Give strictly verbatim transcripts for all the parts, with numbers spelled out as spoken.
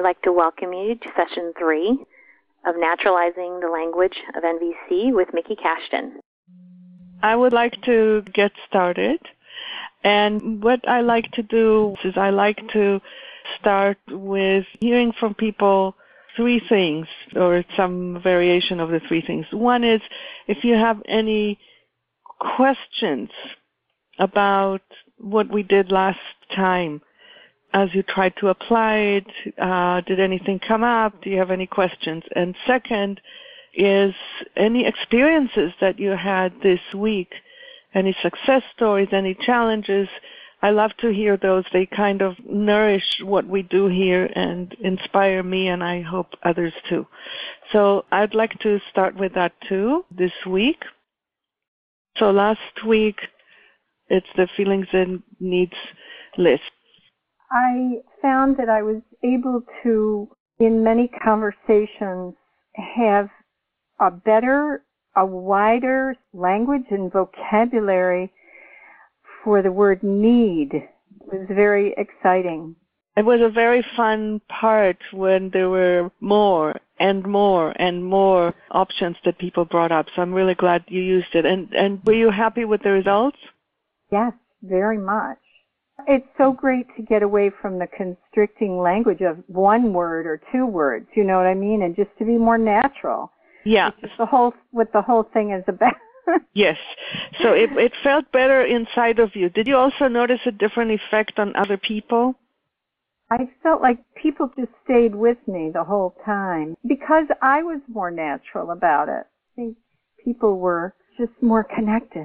I'd like to welcome you to session three of Naturalizing the Language of N V C with Mickey Cashton. I would like to get started. And what I like to do is I like to start with hearing from people three things, or some variation of the three things. One is if you have any questions about what we did last time as you tried to apply it, uh, did anything come up? Do you have any questions? And second is any experiences that you had this week, any success stories, any challenges. I love to hear those. They kind of nourish what we do here and inspire me, and I hope others too. So I'd like to start with that too this week. So last week, it's the feelings and needs list. I found that I was able to, in many conversations, have a better, a wider language and vocabulary for the word need. It was very exciting. It was a very fun part when there were more and more and more options that people brought up. So I'm really glad you used it. And and were you happy with the results? Yes, very much. It's so great to get away from the constricting language of one word or two words, you know what I mean? And just to be more natural. Yeah. It's the whole, what the whole thing is about. Yes. So it, it felt better inside of you. Did you also notice a different effect on other people? I felt like people just stayed with me the whole time because I was more natural about it. I think people were just more connected.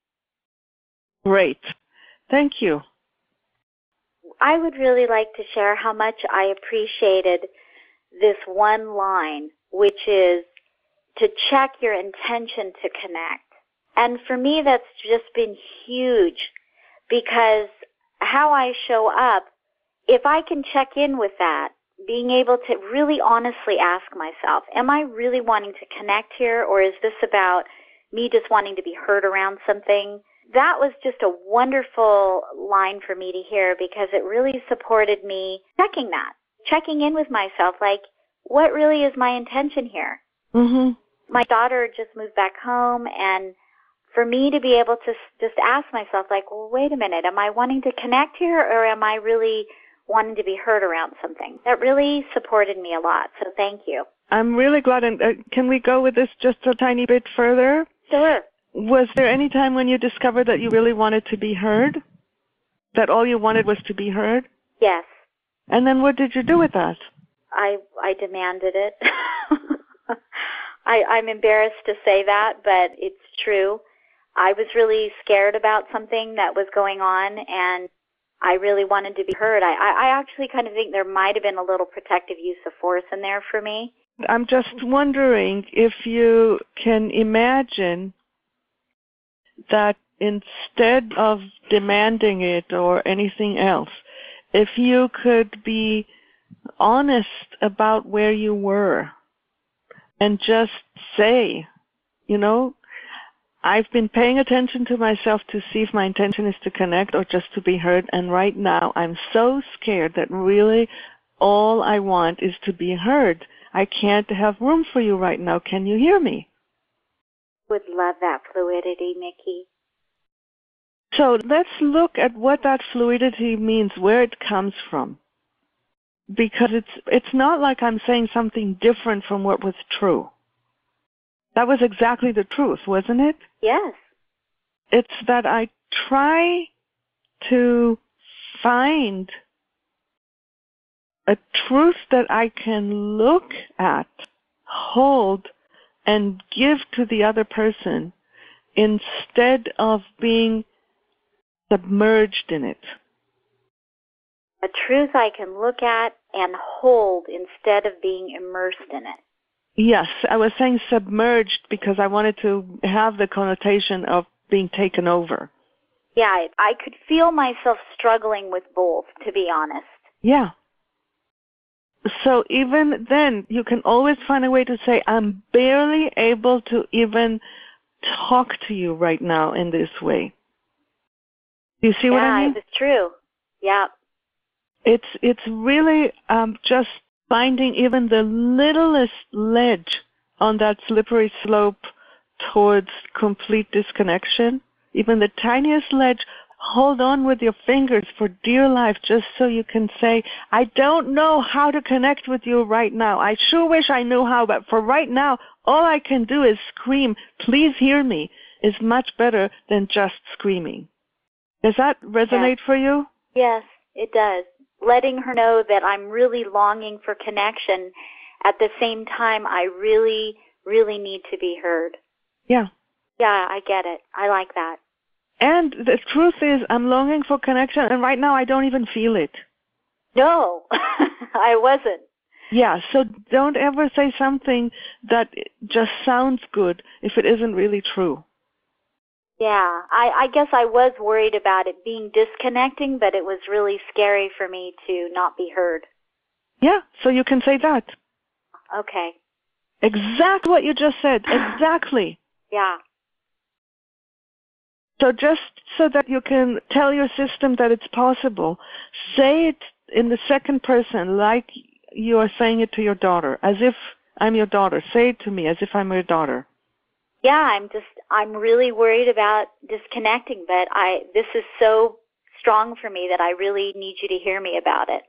Great. Thank you. I would really like to share how much I appreciated this one line, which is to check your intention to connect. And for me, that's just been huge because how I show up, if I can check in with that, being able to really honestly ask myself, am I really wanting to connect here, or is this about me just wanting to be heard around something? That was just a wonderful line for me to hear because it really supported me checking that, checking in with myself, like, what really is my intention here? Mm-hmm. My daughter just moved back home, and for me to be able to just ask myself, like, well, wait a minute, am I wanting to connect here, or am I really wanting to be heard around something? That really supported me a lot, so thank you. I'm really glad. And uh, can we go with this just a tiny bit further? Sure. Was there any time when you discovered that you really wanted to be heard? That all you wanted was to be heard? Yes. And then what did you do with that? I I demanded it. I, I'm embarrassed to say that, but it's true. I was really scared about something that was going on, and I really wanted to be heard. I, I actually kind of think there might have been a little protective use of force in there for me. I'm just wondering if you can imagine that instead of demanding it or anything else, if you could be honest about where you were and just say, you know, I've been paying attention to myself to see if my intention is to connect or just to be heard, and right now I'm so scared that really all I want is to be heard. I can't have room for you right now. Can you hear me? Would love that fluidity, Mickey. So let's look at what that fluidity means, where it comes from. Because it's it's not like I'm saying something different from what was true. That was exactly the truth, wasn't it? Yes. It's that I try to find a truth that I can look at, hold, and give to the other person instead of being submerged in it. A truth I can look at and hold instead of being immersed in it. Yes, I was saying submerged because I wanted to have the connotation of being taken over. Yeah, I, I could feel myself struggling with both, to be honest. Yeah. So even then, you can always find a way to say, I'm barely able to even talk to you right now in this way. Do you see yeah, what I mean? Yeah, it's true. Yeah. It's it's really um, just finding even the littlest ledge on that slippery slope towards complete disconnection, even the tiniest ledge, hold on with your fingers for dear life just so you can say, I don't know how to connect with you right now. I sure wish I knew how, but for right now, all I can do is scream, please hear me, is much better than just screaming. Does that resonate yes. for you? Yes, it does. Letting her know that I'm really longing for connection. At the same time, I really, really need to be heard. Yeah. Yeah, I get it. I like that. And the truth is, I'm longing for connection, and right now I don't even feel it. No, I wasn't. Yeah, so don't ever say something that just sounds good if it isn't really true. Yeah, I, I guess I was worried about it being disconnecting, but it was really scary for me to not be heard. Yeah, so you can say that. Okay. Exactly what you just said. Exactly. Yeah. So just so that you can tell your system that it's possible, say it in the second person like you are saying it to your daughter, as if I'm your daughter. Say it to me as if I'm your daughter. Yeah, I'm just, I'm really worried about disconnecting, but I, this is so strong for me that I really need you to hear me about it.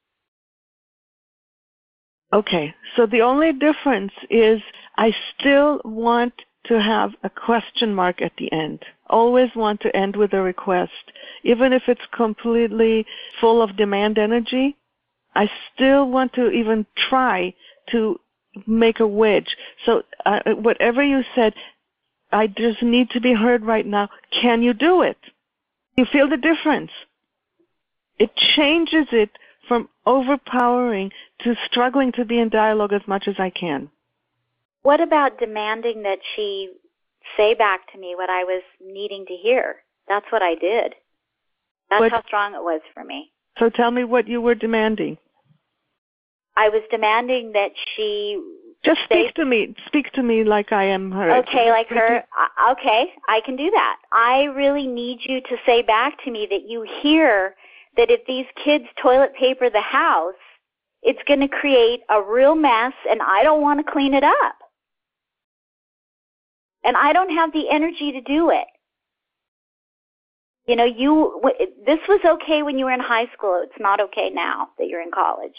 Okay, so the only difference is I still want to have a question mark at the end. Always want to end with a request. Even if it's completely full of demand energy, I still want to even try to make a wedge. So uh, whatever you said, I just need to be heard right now. Can you do it? You feel the difference? It changes it from overpowering to struggling to be in dialogue as much as I can. What about demanding that she say back to me what I was needing to hear? That's what I did. That's What, how strong it was for me. So tell me what you were demanding. I was demanding that she... Just speak to me. Speak to me like I am her. Okay, like her. Uh, okay, I can do that. I really need you to say back to me that you hear that if these kids toilet paper the house, it's going to create a real mess, and I don't want to clean it up. And I don't have the energy to do it. You know, you. This was okay when you were in high school. It's not okay now that you're in college.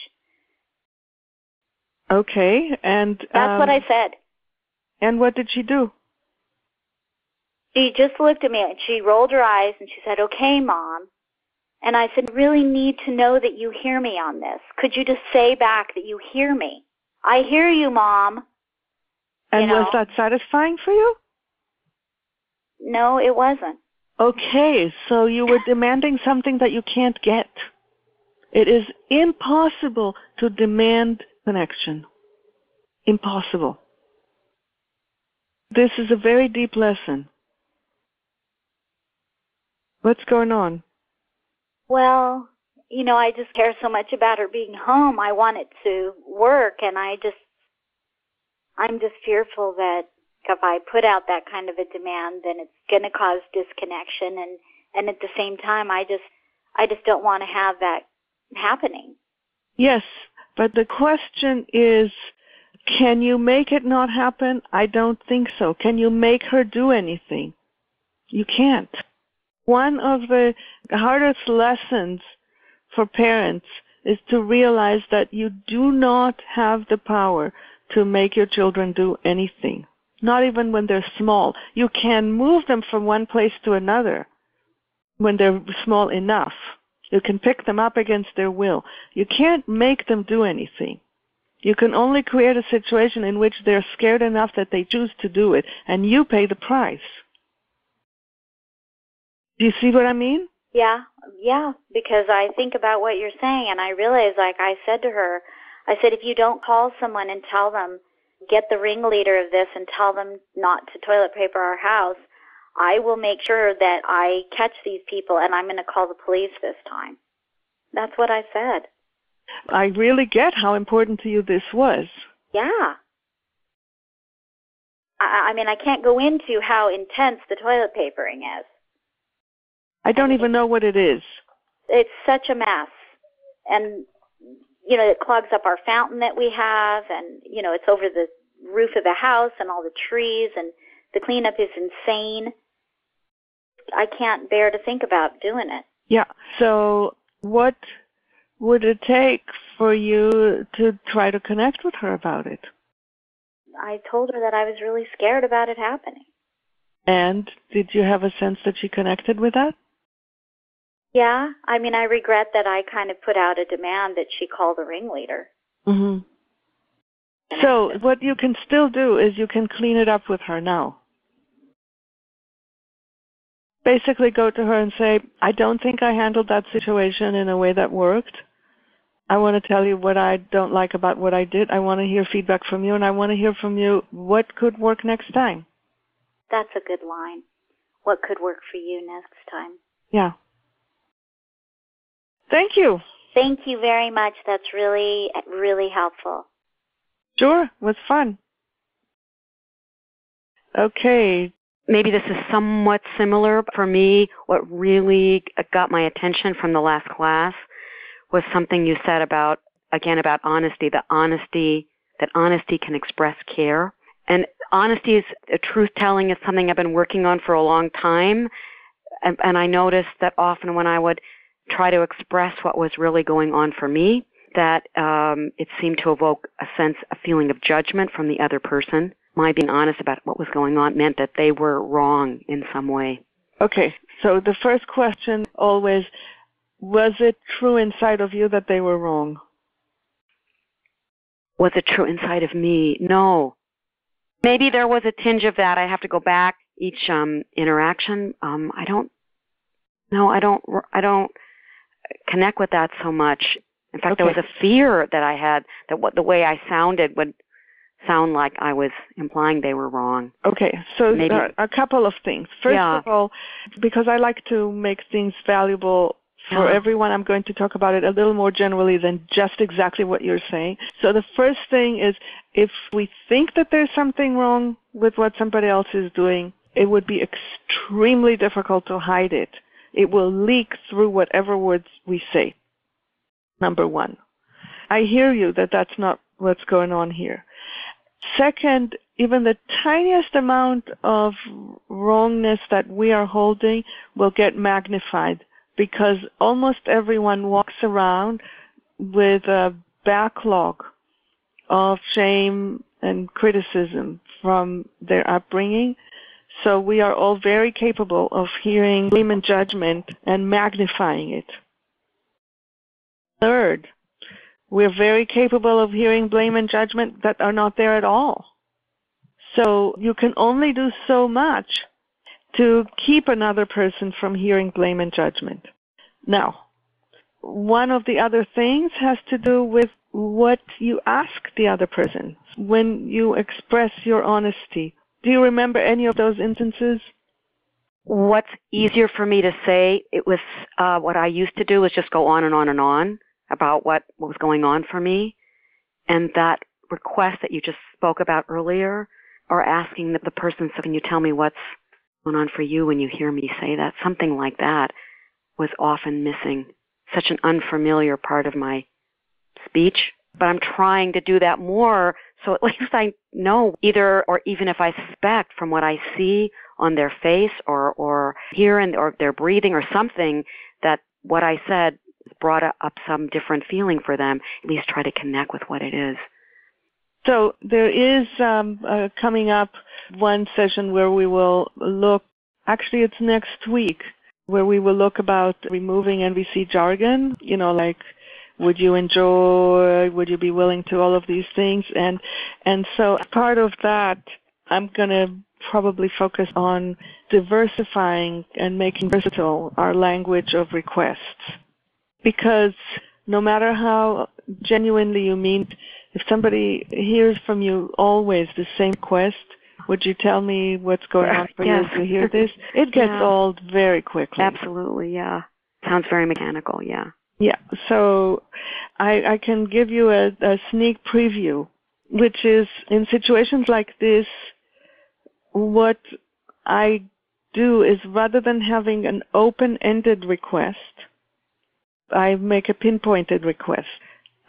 Okay, and... That's um, what I said. And what did she do? She just looked at me, and she rolled her eyes, and she said, okay, Mom. And I said, I really need to know that you hear me on this. Could you just say back that you hear me? I hear you, Mom. And you know? Was that satisfying for you? No, it wasn't. Okay, so you were demanding something that you can't get. It is impossible to demand connection. Impossible. This is a very deep lesson. What's going on? Well, you know, I just care so much about her being home. I want it to work, and I just, I'm just fearful that if I put out that kind of a demand, then it's going to cause disconnection, and, and at the same time, I just, I just don't want to have that happening. Yes, but the question is, can you make it not happen? I don't think so. Can you make her do anything? You can't. One of the hardest lessons for parents is to realize that you do not have the power to make your children do anything, not even when they're small. You can move them from one place to another when they're small enough. You can pick them up against their will. You can't make them do anything. You can only create a situation in which they're scared enough that they choose to do it, and you pay the price. Do you see what I mean? Yeah, yeah, because I think about what you're saying, and I realize, like I said to her, I said, if you don't call someone and tell them, get the ringleader of this and tell them not to toilet paper our house, I will make sure that I catch these people, and I'm going to call the police this time. That's what I said. I really get how important to you this was. Yeah. I, I mean, I can't go into how intense the toilet papering is. I don't even know what it is. It's such a mess. And, you know, it clogs up our fountain that we have, and, you know, it's over the roof of the house and all the trees, and the cleanup is insane. I can't bear to think about doing it. Yeah. So what would it take for you to try to connect with her about it? I told her that I was really scared about it happening. And did you have a sense that she connected with that? Yeah. I mean, I regret that I kind of put out a demand that she call the ringleader. Mm-hmm. So what you can still do is you can clean it up with her now. Basically go to her and say, I don't think I handled that situation in a way that worked. I want to tell you what I don't like about what I did. I want to hear feedback from you, and I want to hear from you what could work next time. That's a good line. What could work for you next time? Yeah. Thank you. Thank you very much. That's really, really helpful. Sure. It was fun. Okay. Maybe this is somewhat similar. For me, what really got my attention from the last class was something you said about, again, about honesty, the honesty, that honesty can express care. And honesty is, a truth-telling is something I've been working on for a long time. And, and I noticed that often when I would try to express what was really going on for me, that um, it seemed to evoke a sense, a feeling of judgment from the other person. My being honest about what was going on meant that they were wrong in some way. Okay, so the first question always, was it true inside of you that they were wrong? Was it true inside of me? No. Maybe there was a tinge of that. I have to go back each um, interaction. Um, I don't, no, I don't, I don't connect with that so much. In fact, okay. There was a fear that I had that what the way I sounded would sound like I was implying they were wrong. Okay, so Maybe. Uh, a couple of things. First yeah. of all, because I like to make things valuable for yeah. everyone, I'm going to talk about it a little more generally than just exactly what you're saying. So the first thing is, if we think that there's something wrong with what somebody else is doing, it would be extremely difficult to hide it. It will leak through whatever words we say. Number one. I hear you that that's not what's going on here. Second, even the tiniest amount of wrongness that we are holding will get magnified because almost everyone walks around with a backlog of shame and criticism from their upbringing. So we are all very capable of hearing blame and judgment and magnifying it. Third, we're very capable of hearing blame and judgment that are not there at all. So you can only do so much to keep another person from hearing blame and judgment. Now, one of the other things has to do with what you ask the other person when you express your honesty. Do you remember any of those instances? What's easier for me to say, it was uh, what I used to do was just go on and on and on about what, what was going on for me. And that request that you just spoke about earlier, or asking the, the person, so can you tell me what's going on for you when you hear me say that? Something like that was often missing. Such an unfamiliar part of my speech. But I'm trying to do that more, so at least I know either, or even if I suspect from what I see on their face or, or hear in, or their breathing or something, that what I said brought up some different feeling for them, at least try to connect with what it is. So there is um, uh, coming up one session where we will look, actually it's next week, where we will look about removing N V C jargon, you know, like would you enjoy, would you be willing to, all of these things. And and so as part of that, I'm going to probably focus on diversifying and making versatile our language of requests. Because no matter how genuinely you mean, if somebody hears from you always the same request, would you tell me what's going on for yes. you to hear this? It gets yeah. old very quickly. Absolutely, yeah. Sounds very mechanical, yeah. Yeah, so I, I can give you a, a sneak preview, which is in situations like this, what I do is rather than having an open-ended request, I make a pinpointed request.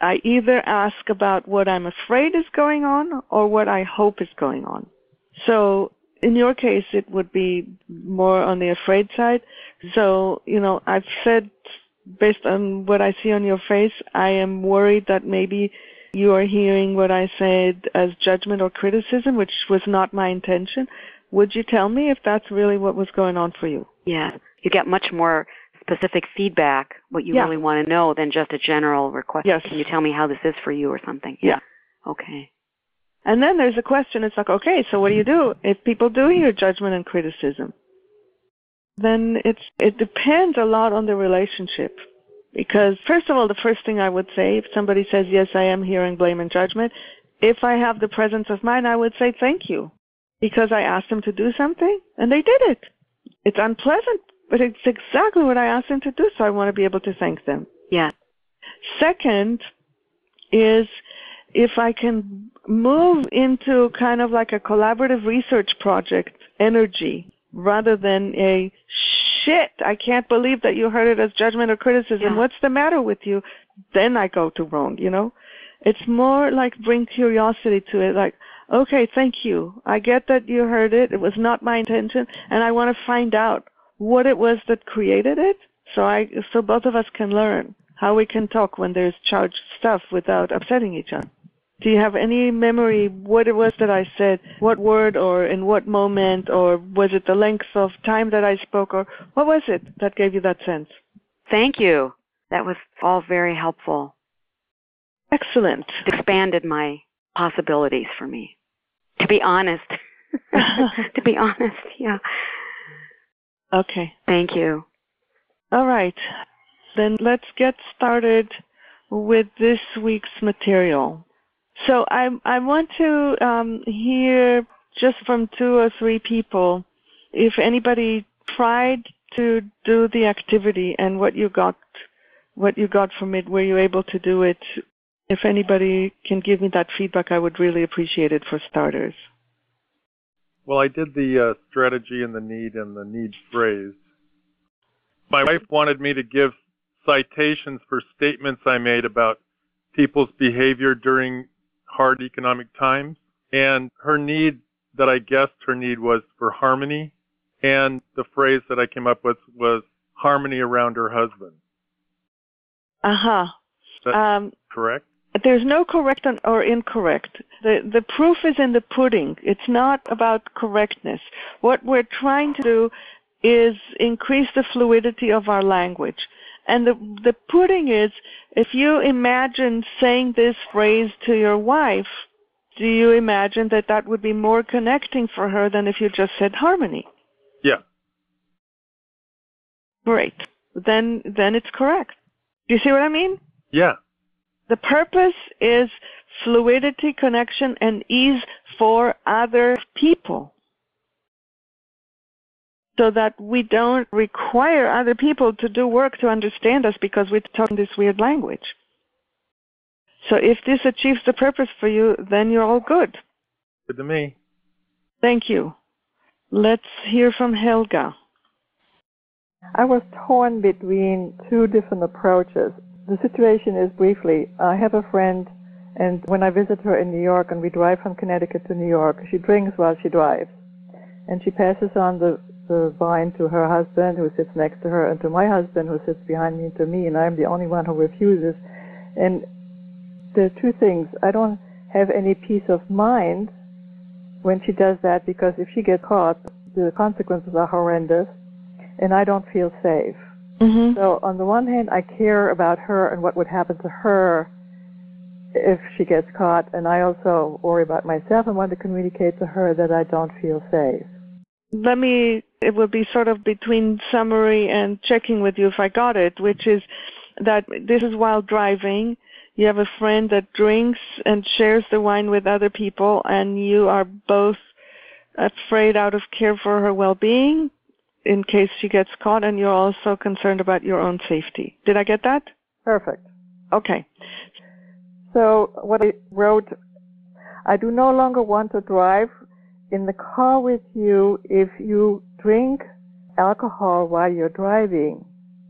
I either ask about what I'm afraid is going on or what I hope is going on. So in your case, it would be more on the afraid side. So, you know, I've said, based on what I see on your face, I am worried that maybe you are hearing what I said as judgment or criticism, which was not my intention. Would you tell me if that's really what was going on for you? Yeah. You get much more specific feedback, what you yeah. really want to know, than just a general request. Yes. Can you tell me how this is for you or something? Yeah. Okay. And then there's a question. It's like, okay, so what do you do if people do hear judgment and criticism? Then it's it depends a lot on the relationship. Because, first of all, the first thing I would say, if somebody says, yes, I am hearing blame and judgment, if I have the presence of mind, I would say thank you. Because I asked them to do something, and they did it. It's unpleasant, but it's exactly what I asked them to do, so I want to be able to thank them. Yeah. Second is if I can move into kind of like a collaborative research project energy rather than a shit, I can't believe that you heard it as judgment or criticism. Yeah. What's the matter with you? Then I go to wrong, you know? It's more like bring curiosity to it, like, okay, thank you. I get that you heard it. It was not my intention, and I want to find out what it was that created it so I so both of us can learn how we can talk when there's charged stuff without upsetting each other. Do you have any memory what it was that I said, what word or in what moment, or was it the length of time that I spoke, or what was it that gave you that sense? Thank you. That was all very helpful. Excellent. It expanded my possibilities for me. To be honest. to be honest, yeah. Okay. Thank you. All right. Then let's get started with this week's material. So I I want to um, hear just from two or three people if anybody tried to do the activity and what you got what you got from it. Were you able to do it? If anybody can give me that feedback, I would really appreciate it for starters. Well, I did the uh, strategy and the need and the need phrase. My wife wanted me to give citations for statements I made about people's behavior during hard economic times. And her need that I guessed her need was for harmony. And the phrase that I came up with was harmony around her husband. Uh-huh. Is that um, correct? There's no correct or incorrect. The the proof is in the pudding. It's not about correctness. What we're trying to do is increase the fluidity of our language. And the the pudding is, if you imagine saying this phrase to your wife, do you imagine that that would be more connecting for her than if you just said harmony? Yeah. Great. Then then it's correct. Do you see what I mean? Yeah. The purpose is fluidity, connection, and ease for other people, so that we don't require other people to do work to understand us because we're talking this weird language. So if this achieves the purpose for you, then you're all good. Good to me. Thank you. Let's hear from Helga. I was torn between two different approaches. The situation is briefly, I have a friend, and when I visit her in New York and we drive from Connecticut to New York, she drinks while she drives. And she passes on the, the wine to her husband, who sits next to her, and to my husband, who sits behind me, and to me, and I'm the only one who refuses. And there are two things. I don't have any peace of mind when she does that, because if she gets caught, the consequences are horrendous, and I don't feel safe. Mm-hmm. So on the one hand, I care about her and what would happen to her if she gets caught, and I also worry about myself and want to communicate to her that I don't feel safe. Let me, it will be sort of between summary and checking with you if I got it, which is that this is while driving. You have a friend that drinks and shares the wine with other people, and you are both afraid out of care for her well-being in case she gets caught, and you're also concerned about your own safety. Did I get that? Perfect. Okay. So what I wrote, I do no longer want to drive in the car with you if you drink alcohol while you're driving.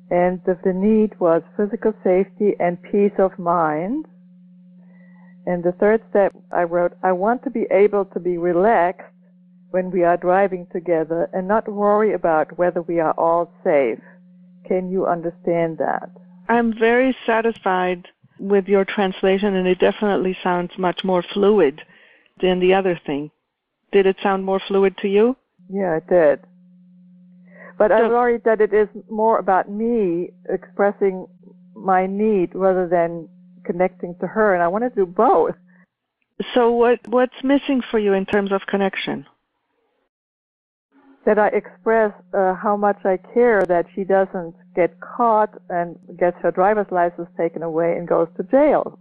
And the, the need was physical safety and peace of mind. And the third step, I wrote, I want to be able to be relaxed when we are driving together and not worry about whether we are all safe. Can you understand that? I'm very satisfied with your translation, and it definitely sounds much more fluid than the other thing. Did it sound more fluid to you? Yeah, it did. But so, I worried that it is more about me expressing my need rather than connecting to her, and I want to do both. So what what's missing for you in terms of connection? That I express uh, how much I care that she doesn't get caught and gets her driver's license taken away and goes to jail.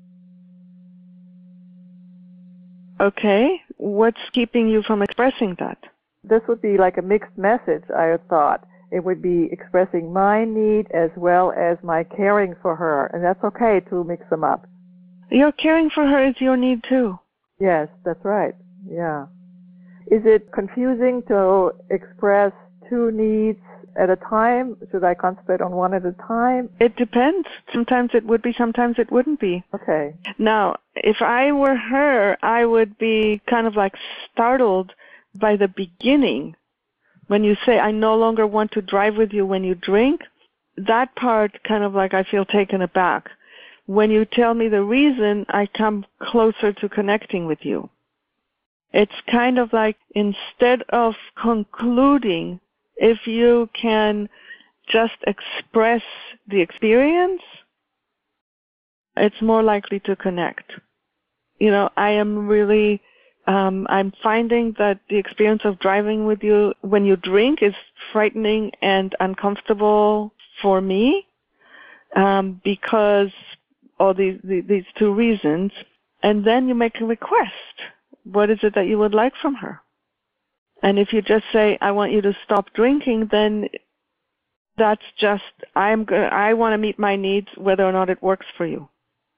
Okay. What's keeping you from expressing that? This would be like a mixed message, I thought. It would be expressing my need as well as my caring for her, and that's okay to mix them up. Your caring for her is your need too. Yes, that's right. Yeah. Is it confusing to express two needs at a time? Should I concentrate on one at a time? It depends. Sometimes it would be, sometimes it wouldn't be. Okay. Now, if I were her, I would be kind of like startled by the beginning. When you say, I no longer want to drive with you when you drink, that part kind of like I feel taken aback. When you tell me the reason, I come closer to connecting with you. It's kind of like instead of concluding, if you can just express the experience, it's more likely to connect. You know, I am really, um, I'm finding that the experience of driving with you when you drink is frightening and uncomfortable for me um, because all these, these two reasons. And then you make a request. What is it that you would like from her? And if you just say, I want you to stop drinking, then that's just, I'm gonna, I want to meet my needs whether or not it works for you.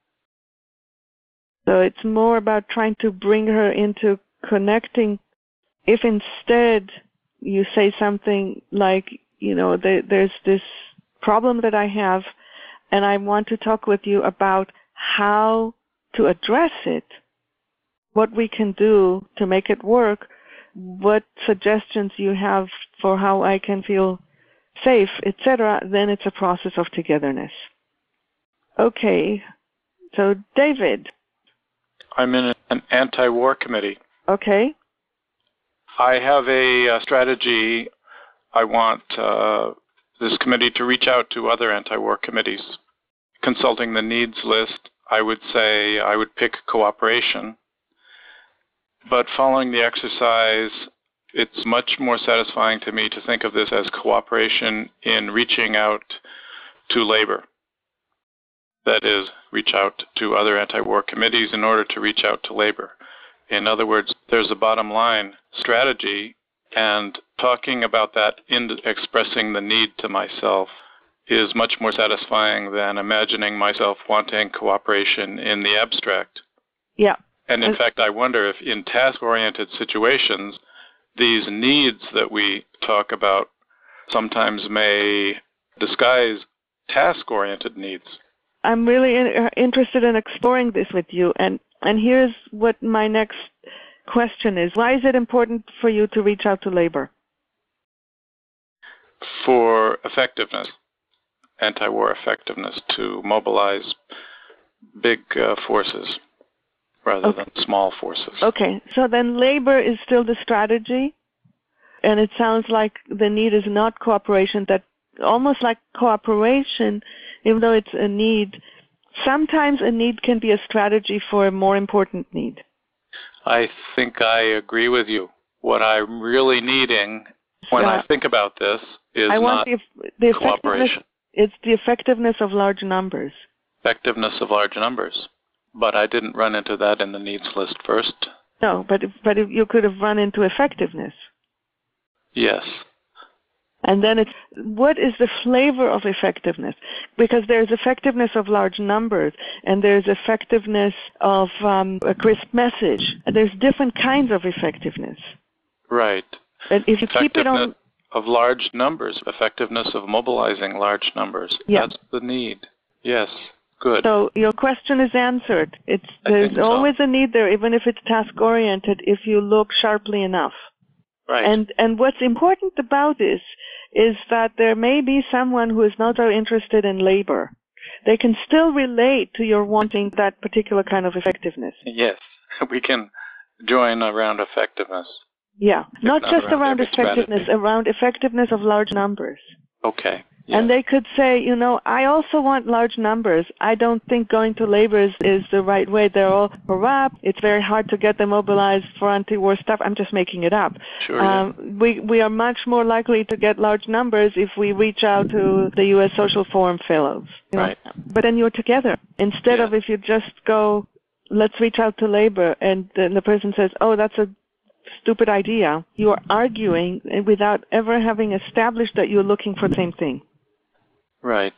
So it's more about trying to bring her into connecting. If instead you say something like, you know, there, there's this problem that I have, and I want to talk with you about how to address it, what we can do to make it work, what suggestions you have for how I can feel safe, et cetera, then it's a process of togetherness. Okay, so David. I'm in an anti-war committee. Okay. I have a, a strategy. I want uh, this committee to reach out to other anti-war committees. Consulting the needs list, I would say I would pick cooperation. But following the exercise, it's much more satisfying to me to think of this as cooperation in reaching out to labor. That is, reach out to other anti-war committees in order to reach out to labor. In other words, there's a bottom line strategy, and talking about that in expressing the need to myself is much more satisfying than imagining myself wanting cooperation in the abstract. Yeah. And in fact, I wonder if in task-oriented situations, these needs that we talk about sometimes may disguise task-oriented needs. I'm really in, interested in exploring this with you, and, and here's what my next question is. Why is it important for you to reach out to labor? For effectiveness, anti-war effectiveness, to mobilize big uh, forces rather okay. than small forces. Okay, so then labor is still the strategy, and it sounds like the need is not cooperation, that almost like cooperation, even though it's a need, sometimes a need can be a strategy for a more important need. I think I agree with you. What I'm really needing when uh, I think about this is I want not the, the cooperation. It's the effectiveness of large numbers. Effectiveness of large numbers. But I didn't run into that in the needs list first. No, but but you could have run into effectiveness. Yes. And then it's, what is the flavor of effectiveness? Because there's effectiveness of large numbers, and there's effectiveness of um, a crisp message. And there's different kinds of effectiveness. Right. And if you keep it on, of large numbers, effectiveness of mobilizing large numbers. Yeah. That's the need. Yes. Good. So your question is answered. It's there's so. always a need there, even if it's task oriented, if you look sharply enough. Right. And and what's important about this is that there may be someone who is not so interested in labor. They can still relate to your wanting that particular kind of effectiveness. Yes, we can join around effectiveness. Yeah, not, not just around around effectiveness, strategy. around effectiveness of large numbers. Okay. Yes. And they could say, you know, I also want large numbers. I don't think going to labor is, is the right way. They're all corrupt. It's very hard to get them mobilized for anti-war stuff. I'm just making it up. Sure. Um, yeah. we we are much more likely to get large numbers if we reach out to the U S Social Forum fellows. You know? Right. But then you're together. Instead yeah. of if you just go, let's reach out to labor, and then the person says, oh, that's a stupid idea. You are arguing without ever having established that you're looking for the same thing. Right.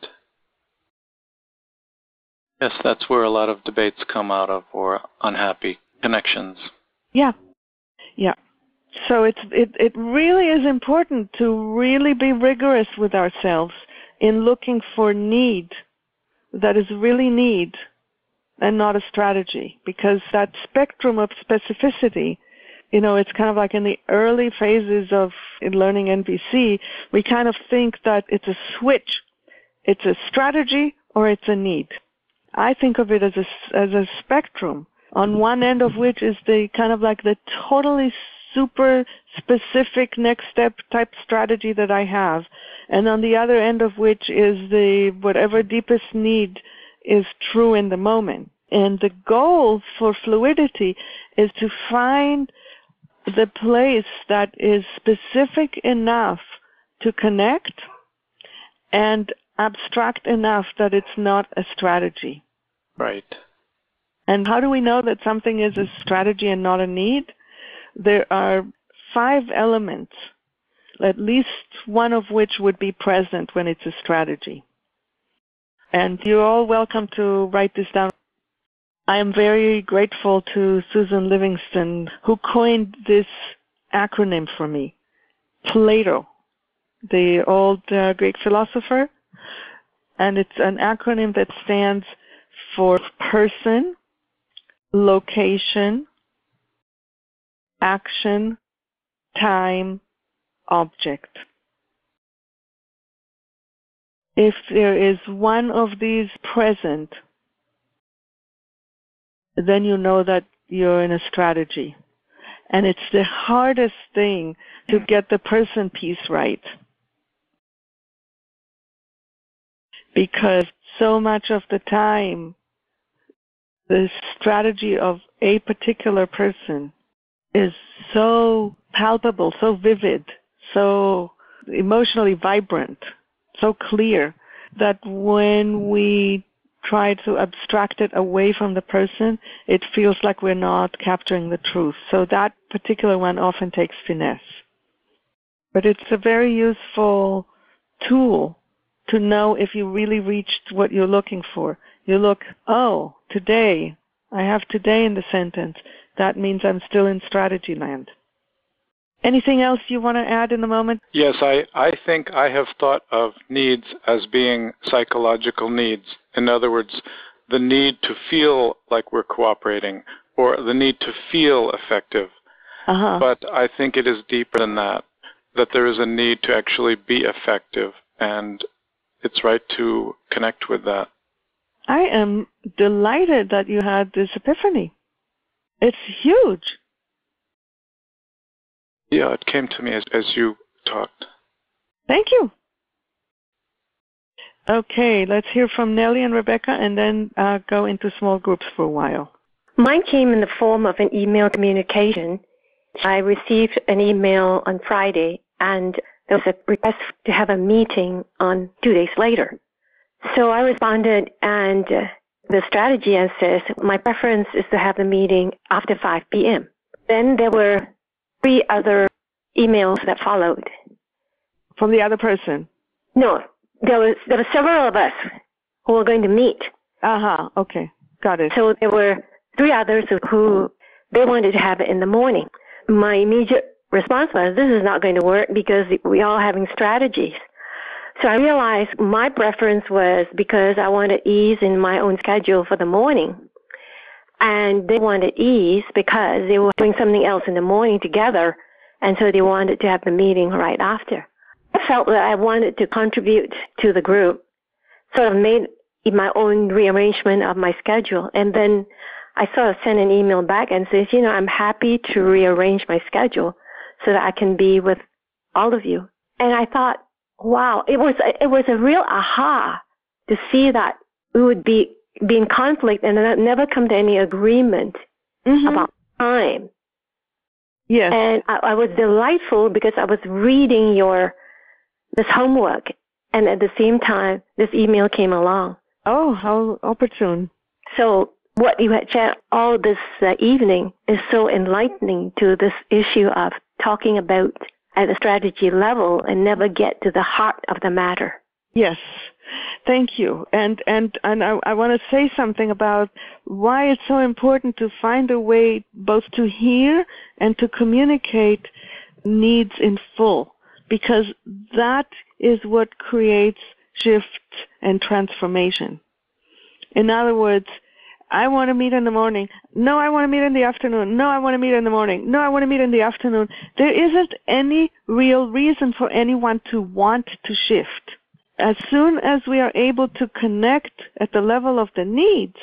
Yes, that's where a lot of debates come out of, or unhappy connections. Yeah. Yeah. So it's it, it really is important to really be rigorous with ourselves in looking for need that is really need and not a strategy, because that spectrum of specificity, you know, it's kind of like in the early phases of learning N V C, we kind of think that it's a switch. It's a strategy or it's a need. I think of it as a, as a spectrum, on one end of which is the kind of like the totally super specific next step type strategy that I have, and on the other end of which is the whatever deepest need is true in the moment. And the goal for fluidity is to find the place that is specific enough to connect and abstract enough that it's not a strategy. Right. And how do we know that something is a strategy and not a need? There are five elements, at least one of which would be present when it's a strategy. And you're all welcome to write this down. I am very grateful to Susan Livingston, who coined this acronym for me. Plato, the old uh, Greek philosopher, and it's an acronym that stands for person, location, action, time, object. If there is one of these present, then you know that you're in a strategy. And it's the hardest thing to get the person piece right. Because so much of the time, the strategy of a particular person is so palpable, so vivid, so emotionally vibrant, so clear, that when we try to abstract it away from the person, it feels like we're not capturing the truth. So that particular one often takes finesse. But it's a very useful tool to know if you really reached what you're looking for. You look, oh, today, I have today in the sentence. That means I'm still in strategy land. Anything else you want to add in the moment? Yes, I, I think I have thought of needs as being psychological needs. In other words, the need to feel like we're cooperating, or the need to feel effective. Uh-huh. But I think it is deeper than that, that there is a need to actually be effective, and it's right to connect with that. I am delighted that you had this epiphany. It's huge. Yeah, it came to me as, as you talked. Thank you. Okay, let's hear from Nellie and Rebecca, and then uh, go into small groups for a while. Mine came in the form of an email communication. I received an email on Friday, and there was a request to have a meeting on two days later. So I responded, and uh, the strategy says, my preference is to have the meeting after five p.m. Then there were three other emails that followed. From the other person? No, there was there were several of us who were going to meet. Uh-huh, okay, got it. So there were three others who they wanted to have it in the morning. My immediate response was, this is not going to work because we all having strategies. So I realized my preference was because I wanted ease in my own schedule for the morning. And they wanted ease because they were doing something else in the morning together, and so they wanted to have the meeting right after. I felt that I wanted to contribute to the group, sort of made my own rearrangement of my schedule, and then I sort of sent an email back and says, you know, I'm happy to rearrange my schedule so that I can be with all of you. And I thought, wow, it was it was a real aha to see that we would be, be in conflict and never come to any agreement mm-hmm. about time. Yes. And I, I was delightful because I was reading your this homework, and at the same time, this email came along. Oh, how opportune. So what you had shared all this uh, evening is so enlightening to this issue of talking about at a strategy level and never get to the heart of the matter. Yes. Thank you. And and, and I, I want to say something about why it's so important to find a way both to hear and to communicate needs in full, because that is what creates shift and transformation. In other words, I want to meet in the morning. No, I want to meet in the afternoon. No, I want to meet in the morning. No, I want to meet in the afternoon. There isn't any real reason for anyone to want to shift. As soon as we are able to connect at the level of the needs,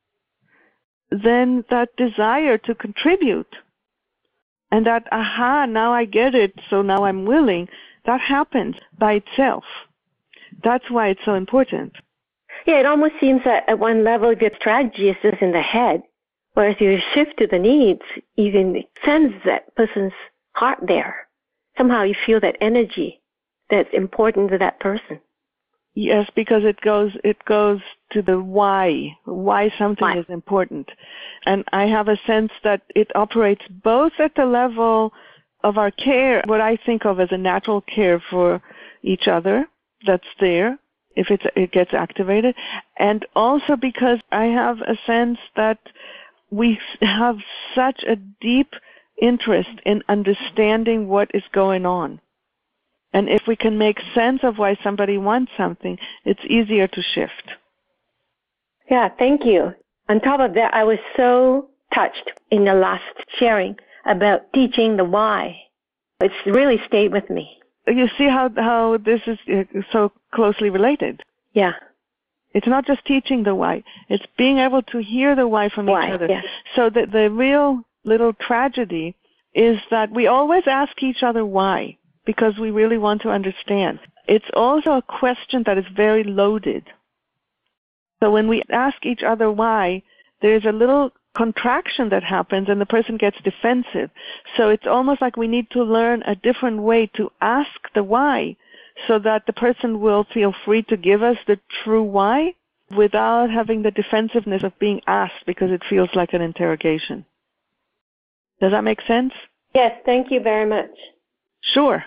then that desire to contribute and that, aha, now I get it, so now I'm willing, that happens by itself. That's why it's so important. Yeah, it almost seems that at one level your strategy is just in the head, whereas you shift to the needs, you can sense that person's heart there. Somehow you feel that energy that's important to that person. Yes, because it goes it goes to the why, why something why? is important. And I have a sense that it operates both at the level of our care, what I think of as a natural care for each other that's there, if it's, it gets activated, and also because I have a sense that we have such a deep interest in understanding what is going on. And if we can make sense of why somebody wants something, it's easier to shift. Yeah, thank you. On top of that, I was so touched in the last sharing about teaching the why. It's really stayed with me. You see how how this is so closely related? Yeah. It's not just teaching the why. It's being able to hear the why from why, each other. Yeah. So the, the real little tragedy is that we always ask each other why, because we really want to understand. It's also a question that is very loaded. So when we ask each other why, there's a little contraction that happens and the person gets defensive. So it's almost like we need to learn a different way to ask the why so that the person will feel free to give us the true why without having the defensiveness of being asked because it feels like an interrogation. Does that make sense? Yes, thank you very much. Sure.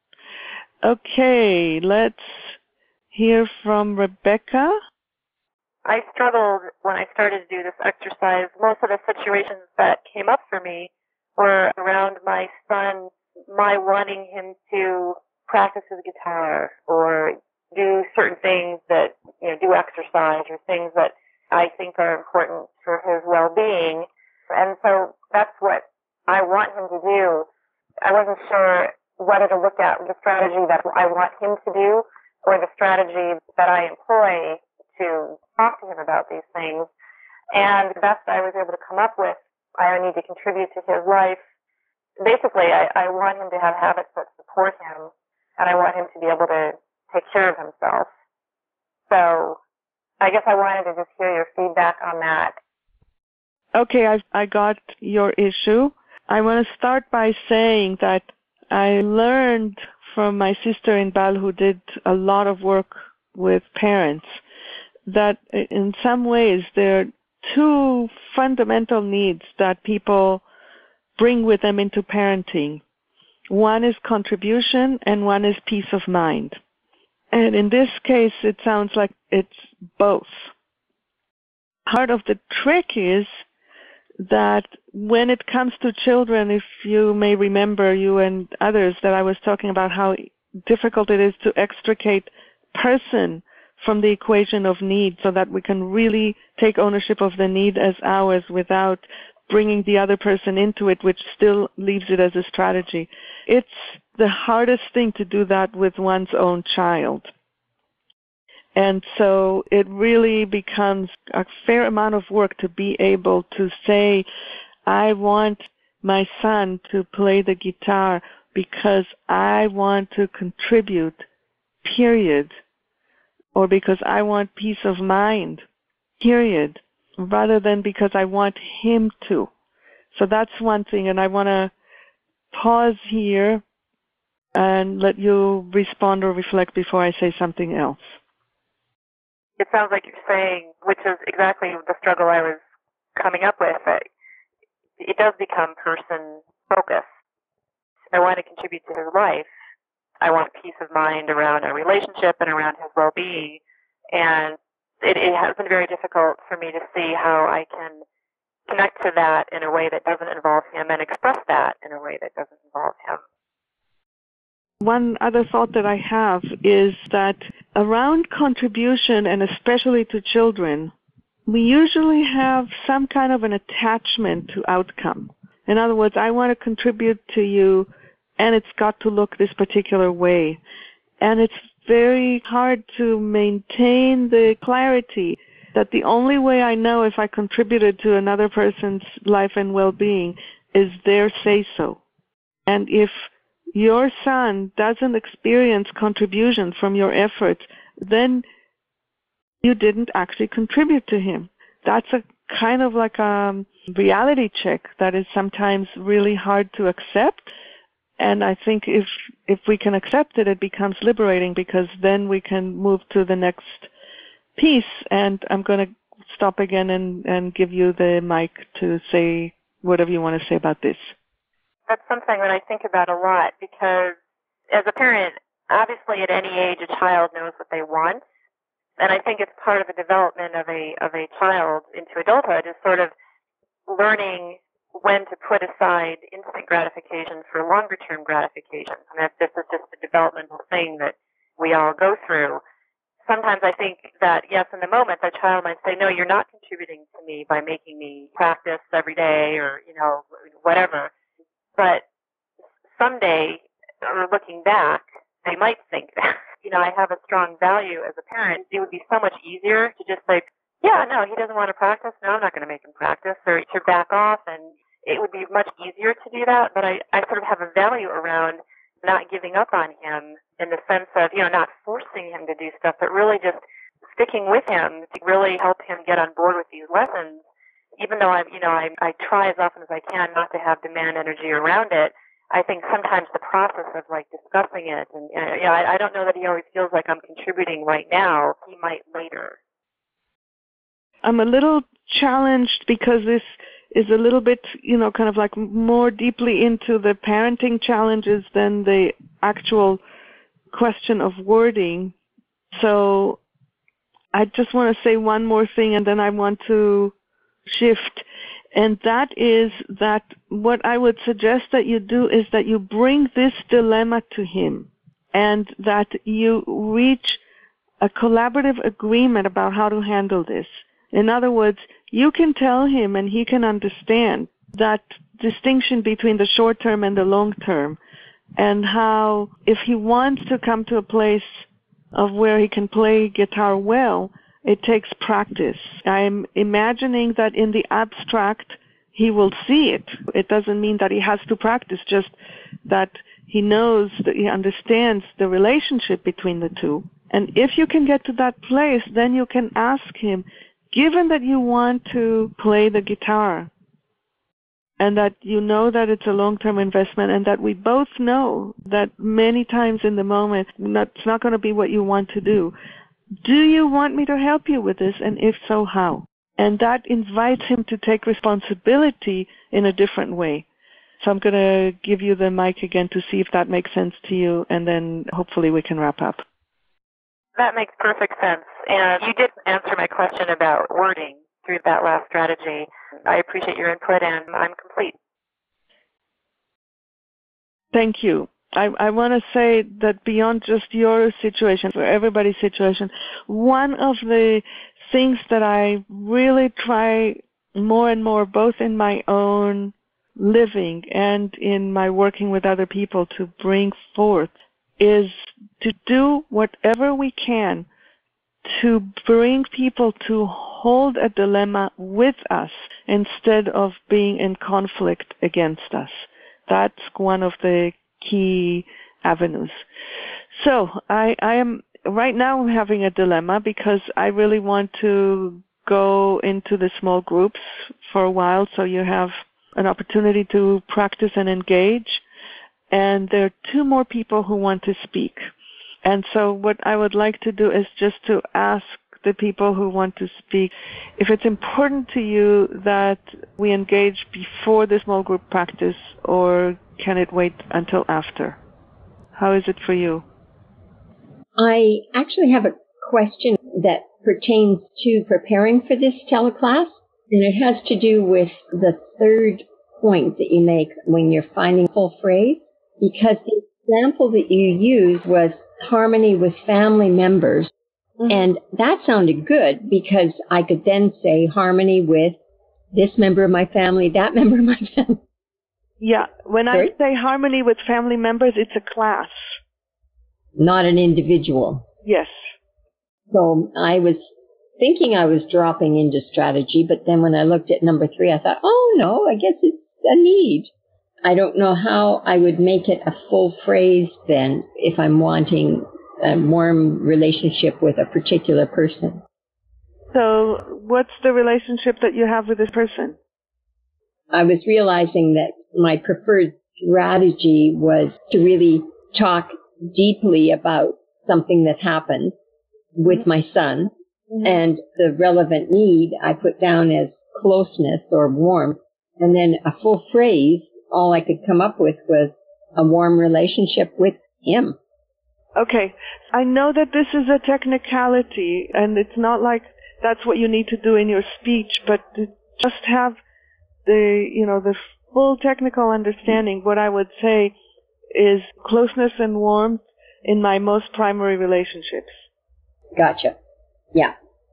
Okay, let's hear from Rebecca. I struggled when I started to do this exercise. Most of the situations that came up for me were around my son, my wanting him to practice his guitar or do certain things that, you know, do exercise or things that I think are important for his well-being. And so that's what I want him to do. I wasn't sure whether to look at the strategy that I want him to do or the strategy that I employ to talk to him about these things. And the best I was able to come up with, I need to contribute to his life. Basically, I, I want him to have habits that support him, and I want him to be able to take care of himself. So I guess I wanted to just hear your feedback on that. Okay, I, I got your issue. I want to start by saying that I learned from my sister Inbal, who did a lot of work with parents, that in some ways there are two fundamental needs that people bring with them into parenting. One is contribution and one is peace of mind. And in this case, it sounds like it's both. Part of the trick is that when it comes to children, if you may remember, you and others, that I was talking about how difficult it is to extricate person from the equation of need so that we can really take ownership of the need as ours without bringing the other person into it, which still leaves it as a strategy. It's the hardest thing to do that with one's own child. And so it really becomes a fair amount of work to be able to say, I want my son to play the guitar because I want to contribute, period, or because I want peace of mind, period, rather than because I want him to. So that's one thing, and I want to pause here and let you respond or reflect before I say something else. It sounds like you're saying, which is exactly the struggle I was coming up with, that it does become person-focused. I want to contribute to his life. I want peace of mind around our relationship and around his well-being. And it, it has been very difficult for me to see how I can connect to that in a way that doesn't involve him and express that in a way that doesn't involve him. One other thought that I have is that around contribution, and especially to children, we usually have some kind of an attachment to outcome. In other words, I want to contribute to you, and it's got to look this particular way. And it's very hard to maintain the clarity that the only way I know if I contributed to another person's life and well-being is their say-so. And if your son doesn't experience contribution from your efforts, then you didn't actually contribute to him. That's a kind of like a reality check that is sometimes really hard to accept. And I think if if we can accept it, it becomes liberating, because then we can move to the next piece. And I'm going to stop again and, and give you the mic to say whatever you want to say about this. That's something that I think about a lot, because as a parent, obviously at any age a child knows what they want. And I think it's part of the development of a of a child into adulthood is sort of learning when to put aside instant gratification for longer-term gratification. I mean, this is just a developmental thing that we all go through. Sometimes I think that, yes, in the moment, the child might say, no, you're not contributing to me by making me practice every day or, you know, whatever. But someday, or looking back, they might think that, you know, I have a strong value as a parent. It would be so much easier to just say, yeah, no, he doesn't want to practice. No, I'm not going to make him practice, or to back off. And it would be much easier to do that. But I, I sort of have a value around not giving up on him in the sense of, you know, not forcing him to do stuff, but really just sticking with him to really help him get on board with these lessons. Even though I, you know, I, I try as often as I can not to have demand energy around it, I think sometimes the process of like discussing it, and you know, I, I don't know that he always feels like I'm contributing right now. He might later. I'm a little challenged because this is a little bit, you know, kind of like more deeply into the parenting challenges than the actual question of wording. So I just want to say one more thing, and then I want to shift. And that is that what I would suggest that you do is that you bring this dilemma to him, and that you reach a collaborative agreement about how to handle this. In other words, you can tell him and he can understand that distinction between the short term and the long term, and how if he wants to come to a place of where he can play guitar well, it takes practice. I'm imagining that in the abstract he will see it. It doesn't mean that he has to practice, just that he knows, that he understands the relationship between the two. And if you can get to that place, then you can ask him, given that you want to play the guitar, and that you know that it's a long-term investment, and that we both know that many times in the moment it's not going to be what you want to do, do you want me to help you with this? And if so, how? And that invites him to take responsibility in a different way. So I'm going to give you the mic again to see if that makes sense to you, and then hopefully we can wrap up. That makes perfect sense. And you did answer my question about wording, through that last strategy. I appreciate your input, and I'm complete. Thank you. I, I want to say that beyond just your situation, for everybody's situation, one of the things that I really try more and more, both in my own living and in my working with other people to bring forth, is to do whatever we can to bring people to hold a dilemma with us instead of being in conflict against us. That's one of the key avenues. So I, I am right now having a dilemma because I really want to go into the small groups for a while so you have an opportunity to practice and engage. And there are two more people who want to speak. And so what I would like to do is just to ask the people who want to speak if it's important to you that we engage before the small group practice, or can it wait until after? How is it for you? I actually have a question that pertains to preparing for this teleclass, and it has to do with the third point that you make when you're finding full phrase, because the example that you used was harmony with family members. Mm-hmm. And that sounded good because I could then say harmony with this member of my family, that member of my family. Yeah, when Sorry? I say harmony with family members, it's a class. Not an individual. Yes. So I was thinking I was dropping into strategy, but then when I looked at number three, I thought, oh no, I guess it's a need. I don't know how I would make it a full phrase then if I'm wanting a warm relationship with a particular person. So what's the relationship that you have with this person? I was realizing that my preferred strategy was to really talk deeply about something that happened with mm-hmm. my son, mm-hmm. and the relevant need I put down as closeness or warmth, and then a full phrase, all I could come up with was a warm relationship with him. Okay. I know that this is a technicality, and it's not like that's what you need to do in your speech, but to just have the, you know, the full technical understanding, what I would say is closeness and warmth in my most primary relationships. Gotcha. Yeah.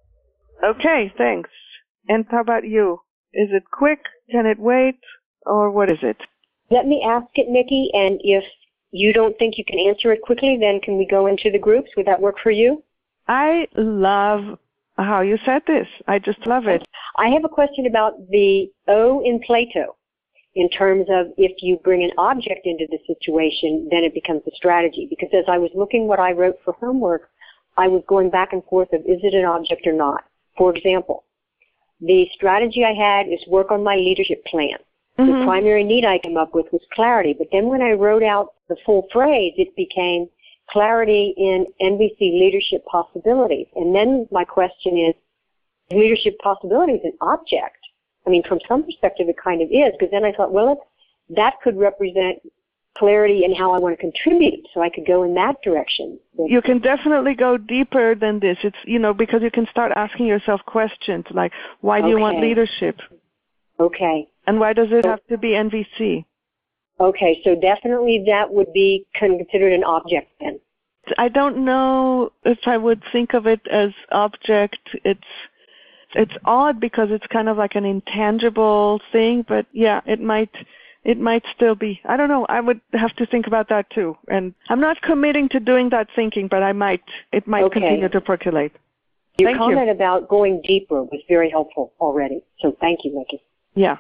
Okay, thanks. And how about you? Is it quick? Can it wait? Or what is it? Let me ask it, Nikki, and if you don't think you can answer it quickly, then can we go into the groups? Would that work for you? I love how you said this. I just love it. I have a question about the O in Plato, in terms of if you bring an object into the situation, then it becomes a strategy. Because as I was looking what I wrote for homework, I was going back and forth of is it an object or not. For example, the strategy I had is work on my leadership plan. Mm-hmm. The primary need I came up with was clarity. But then when I wrote out the full phrase, it became clarity in N V C leadership possibilities. And then my question is, leadership possibilities an object? I mean, from some perspective, it kind of is, because then I thought, well, it, that could represent clarity in how I want to contribute, so I could go in that direction. You can definitely go deeper than this. It's, you know, because you can start asking yourself questions like, why do okay. you want leadership? Okay. And why does it have to be N V C? Okay, so definitely that would be considered an object then. I don't know if I would think of it as object. It's it's odd because it's kind of like an intangible thing, but yeah, it might it might still be. I don't know. I would have to think about that too. And I'm not committing to doing that thinking, but I might. It might okay. continue to percolate. Your thank comment you. about going deeper was very helpful already. So thank you, Nikki. Yeah.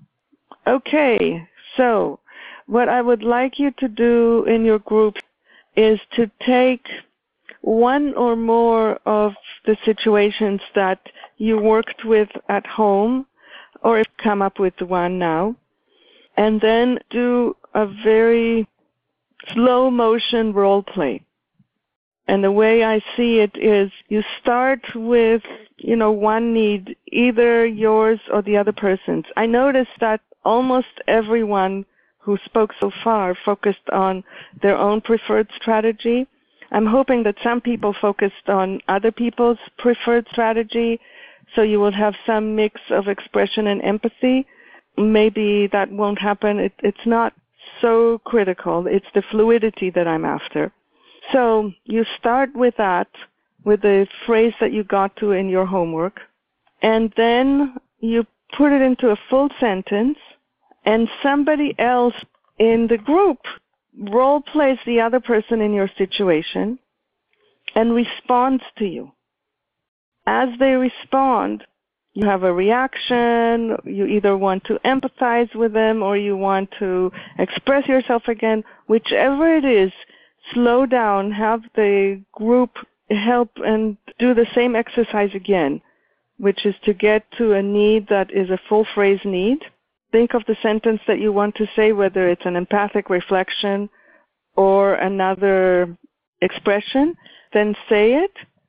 Okay. So what I would like you to do in your group is to take one or more of the situations that you worked with at home, or if come up with one now, and then do a very slow motion role play. And the way I see it is you start with, you know, one need, either yours or the other person's. I noticed that almost everyone who spoke so far focused on their own preferred strategy. I'm hoping that some people focused on other people's preferred strategy, so you will have some mix of expression and empathy. Maybe that won't happen. It, it's not so critical. It's the fluidity that I'm after. So you start with that, with the phrase that you got to in your homework, and then you put it into a full sentence, and somebody else in the group role plays the other person in your situation and responds to you. As they respond, you have a reaction, you either want to empathize with them or you want to express yourself again. Whichever it is, slow down, have the group help and do the same exercise again, which is to get to a need that is a full phrase need. Think of the sentence that you want to say, whether it's an empathic reflection or another expression, then say it.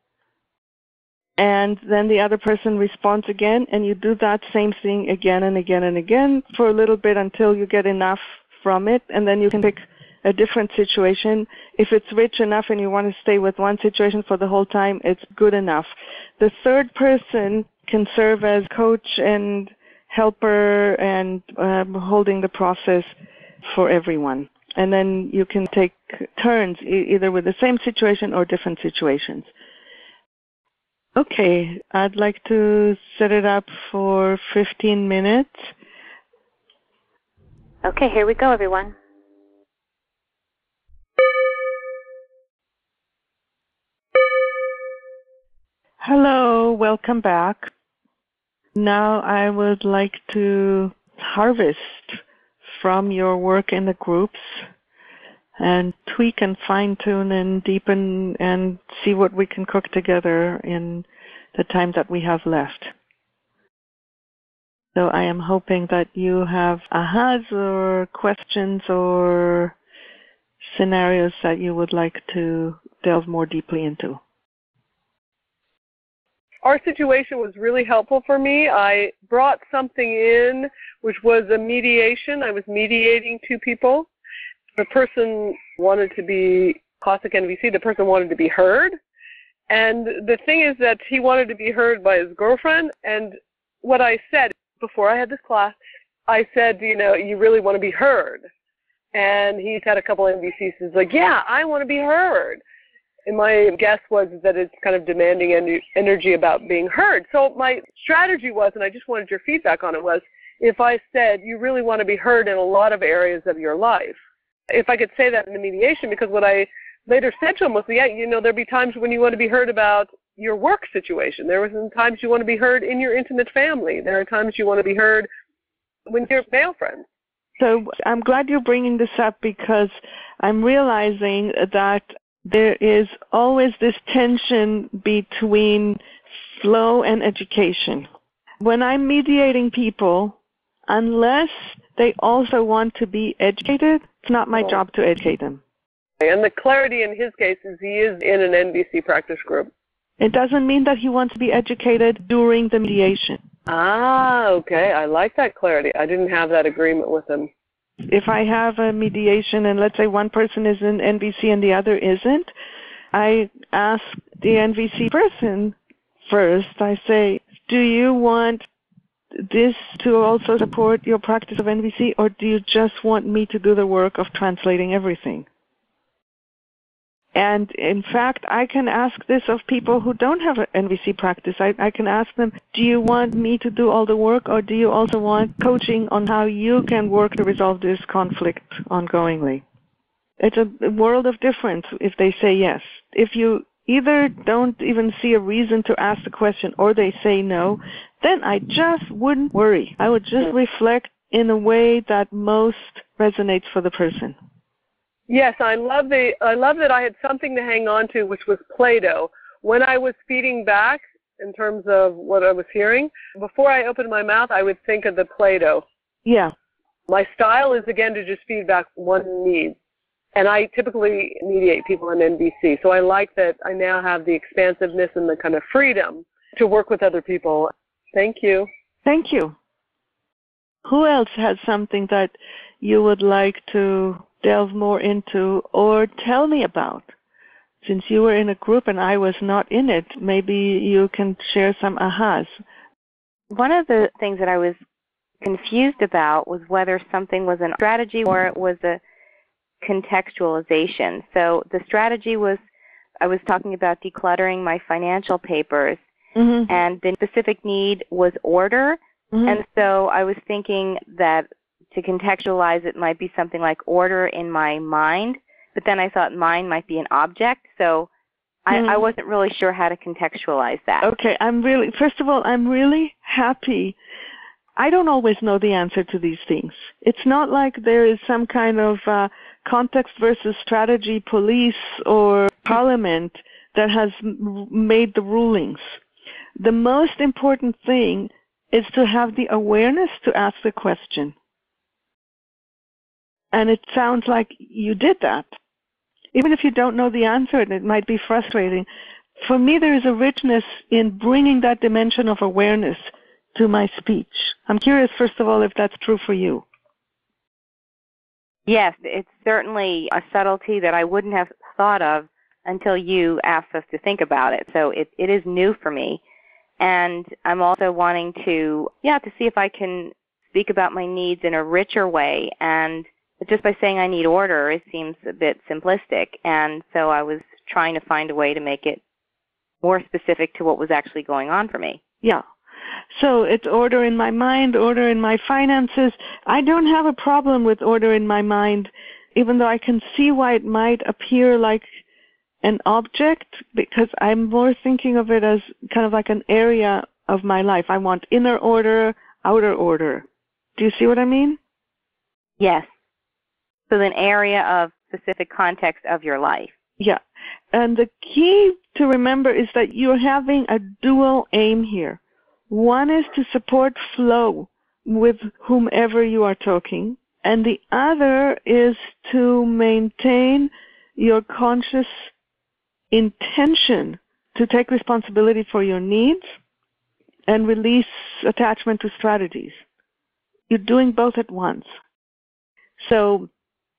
And then the other person responds again, and you do that same thing again and again and again for a little bit until you get enough from it, and then you can pick a different situation. If it's rich enough and you want to stay with one situation for the whole time, it's good enough. The third person can serve as coach and helper and um, holding the process for everyone. And then you can take turns, e- either with the same situation or different situations. Okay, I'd like to set it up for fifteen minutes. Okay, here we go, everyone. Hello, welcome back. Now I would like to harvest from your work in the groups and tweak and fine-tune and deepen and see what we can cook together in the time that we have left. So I am hoping that you have ahas or questions or scenarios that you would like to delve more deeply into. Our situation was really helpful for me. I brought something in which was a mediation. I was mediating two people. The person wanted to be, classic N V C, the person wanted to be heard. And the thing is that he wanted to be heard by his girlfriend. And what I said before I had this class, I said, you know, you really want to be heard. And he's had a couple N V Cs. He's like, yeah, I want to be heard. And my guess was that it's kind of demanding en- energy about being heard. So my strategy was, and I just wanted your feedback on it, was if I said you really want to be heard in a lot of areas of your life, if I could say that in the mediation, because what I later said to him was, yeah, you know, there'll be times when you want to be heard about your work situation. There were times you want to be heard in your intimate family. There are times you want to be heard with your male friends. So I'm glad you're bringing this up because I'm realizing that there is always this tension between flow and education. When I'm mediating people, unless they also want to be educated, it's not my job to educate them. And the clarity in his case is he is in an N V C practice group. It doesn't mean that he wants to be educated during the mediation. Ah, okay. I like that clarity. I didn't have that agreement with him. If I have a mediation and let's say one person is in N V C and the other isn't, I ask the N V C person first. I say, do you want this to also support your practice of N V C, or do you just want me to do the work of translating everything? And in fact, I can ask this of people who don't have an N V C practice. I, I can ask them, do you want me to do all the work, or do you also want coaching on how you can work to resolve this conflict ongoingly? It's a world of difference if they say yes. If you either don't even see a reason to ask the question or they say no, then I just wouldn't worry. I would just reflect in a way that most resonates for the person. Yes, I love the I love that I had something to hang on to, which was Play-Doh. When I was feeding back in terms of what I was hearing, before I opened my mouth, I would think of the Play-Doh. Yeah. My style is, again, to just feed back one need. And I typically mediate people in N V C, so I like that I now have the expansiveness and the kind of freedom to work with other people. Thank you. Thank you. Who else has something that you would like to delve more into or tell me about? since you were in a group and I was not in it, maybe you can share some ahas. One of the things that I was confused about was whether something was a strategy or it was a contextualization. So the strategy was, I was talking about decluttering my financial papers, mm-hmm. and the specific need was order. Mm-hmm. And so I was thinking that to contextualize it might be something like order in my mind, but then I thought mind might be an object, so mm-hmm. I, I wasn't really sure how to contextualize that. Okay, I'm really, first of all, I'm really happy. I don't always know the answer to these things. It's not like there is some kind of uh, context versus strategy police or parliament that has m- made the rulings. The most important thing is to have the awareness to ask the question. And it sounds like you did that. Even if you don't know the answer, and it might be frustrating, for me there is a richness in bringing that dimension of awareness to my speech. I'm curious, first of all, if that's true for you. Yes, it's certainly a subtlety that I wouldn't have thought of until you asked us to think about it. So it, it is new for me. And I'm also wanting to, yeah, to see if I can speak about my needs in a richer way. And just by saying I need order, it seems a bit simplistic. And so I was trying to find a way to make it more specific to what was actually going on for me. Yeah. So it's order in my mind, order in my finances. I don't have a problem with order in my mind, even though I can see why it might appear like an object, because I'm more thinking of it as kind of like an area of my life. I want inner order, outer order. Do you see what I mean? Yes. So an area of specific context of your life. Yeah. And the key to remember is that you're having a dual aim here. One is to support flow with whomever you are talking, and the other is to maintain your conscious intention to take responsibility for your needs and release attachment to strategies. You're doing both at once. So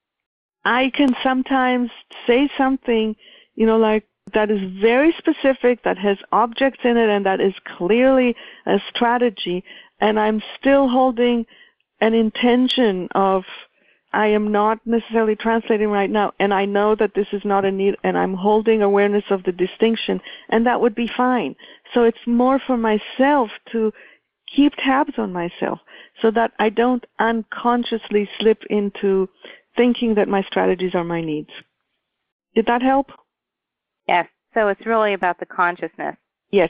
I can sometimes say something, you know, like that is very specific, that has objects in it, and that is clearly a strategy, and I'm still holding an intention of I am not necessarily translating right now, and I know that this is not a need, and I'm holding awareness of the distinction, and that would be fine. So it's more for myself to keep tabs on myself so that I don't unconsciously slip into thinking that my strategies are my needs. Did that help? Yes. So it's really about the consciousness. Yes.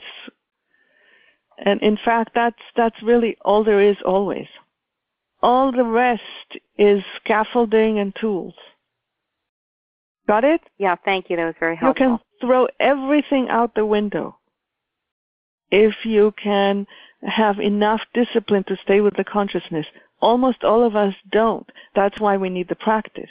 And in fact, that's that's really all there is always. All the rest is scaffolding and tools. Got it? Yeah, thank you. That was very helpful. You can throw everything out the window if you can have enough discipline to stay with the consciousness. Almost all of us don't. That's why we need the practice.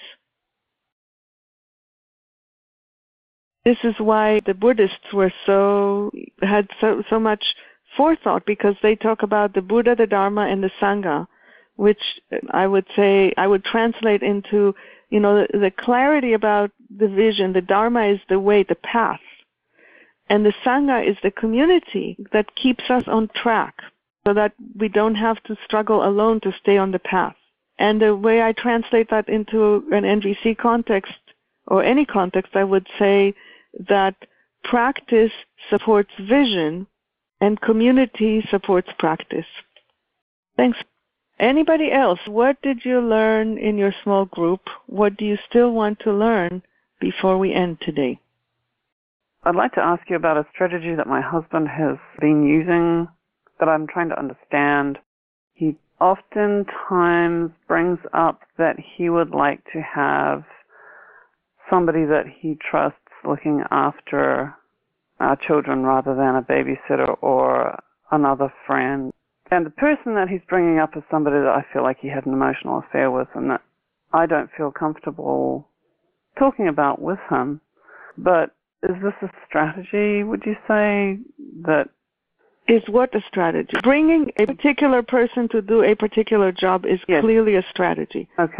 This is why the Buddhists were so had so so much forethought, because they talk about the Buddha, the Dharma, and the Sangha, which I would say I would translate into, you know, the, the clarity about the vision. The Dharma is the way, the path, and the Sangha is the community that keeps us on track, so that we don't have to struggle alone to stay on the path. And the way I translate that into an N V C context, or any context, I would say that practice supports vision and community supports practice. Thanks. Anybody else? What did you learn in your small group? What do you still want to learn before we end today? I'd like to ask you about a strategy that my husband has been using that I'm trying to understand. He oftentimes brings up that he would like to have somebody that he trusts looking after our children rather than a babysitter or another friend. And the person that he's bringing up is somebody that I feel like he had an emotional affair with and that I don't feel comfortable talking about with him. But is this a strategy, would you say, that... Is what a strategy? Bringing a particular person to do a particular job is yes. clearly a strategy. Okay.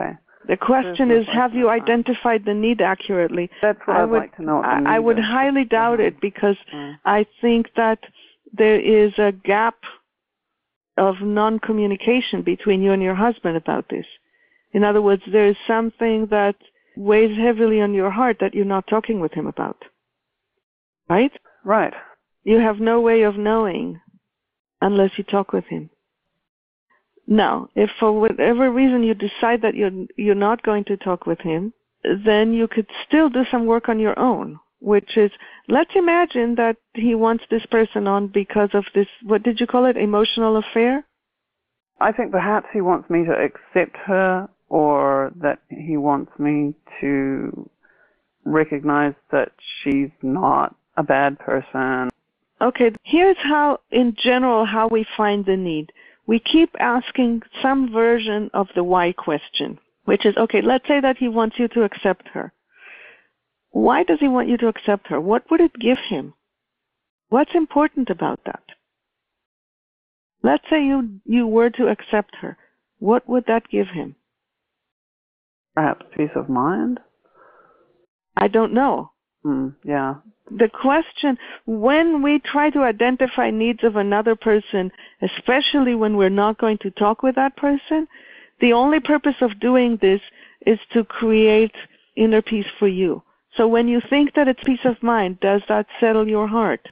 The question is, have you identified the need accurately? That's what I I'd would, like to know. What the I, need I would is. highly doubt Mm-hmm. it because mm. I think that there is a gap of non-communication between you and your husband about this. In other words, there is something that weighs heavily on your heart that you're not talking with him about. Right? Right. You have no way of knowing unless you talk with him. Now, if for whatever reason you decide that you're, you're not going to talk with him, then you could still do some work on your own, which is, let's imagine that he wants this person on because of this, what did you call it, emotional affair? I think perhaps he wants me to accept her, or that he wants me to recognize that she's not a bad person. Okay, here's how, in general, how we find the need. We keep asking some version of the why question, which is, okay, let's say that he wants you to accept her. Why does he want you to accept her? What would it give him? What's important about that? Let's say you, you were to accept her. What would that give him? Perhaps peace of mind? I don't know. Mm, yeah. The question, when we try to identify needs of another person, especially when we're not going to talk with that person, the only purpose of doing this is to create inner peace for you. So when you think that it's peace of mind, does that settle your heart?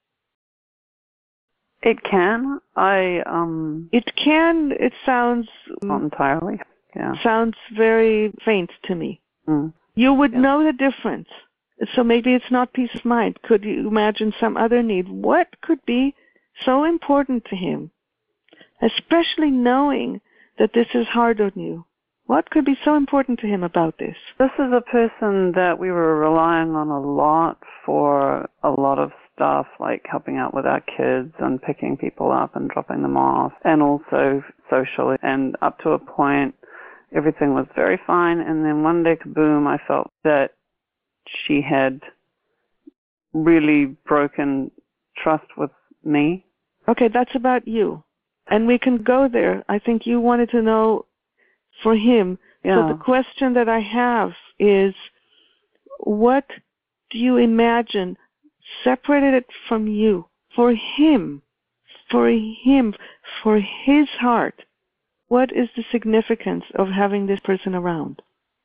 It can. I, um... It can. It sounds... Not entirely. Yeah. Sounds very faint to me. Mm. You would yeah. know the difference. So maybe it's not peace of mind. Could you imagine some other need? What could be so important to him? Especially knowing that this is hard on you. What could be so important to him about this? This is a person that we were relying on a lot for a lot of stuff, like helping out with our kids and picking people up and dropping them off, and also socially. And up to a point, everything was very fine. And then one day, kaboom, I felt that she had really broken trust with me. Okay, that's about you. And we can go there. I think you wanted to know for him. Yeah. So the question that I have is, what do you imagine separated it from you, for him, for him, for his heart? What is the significance of having this person around?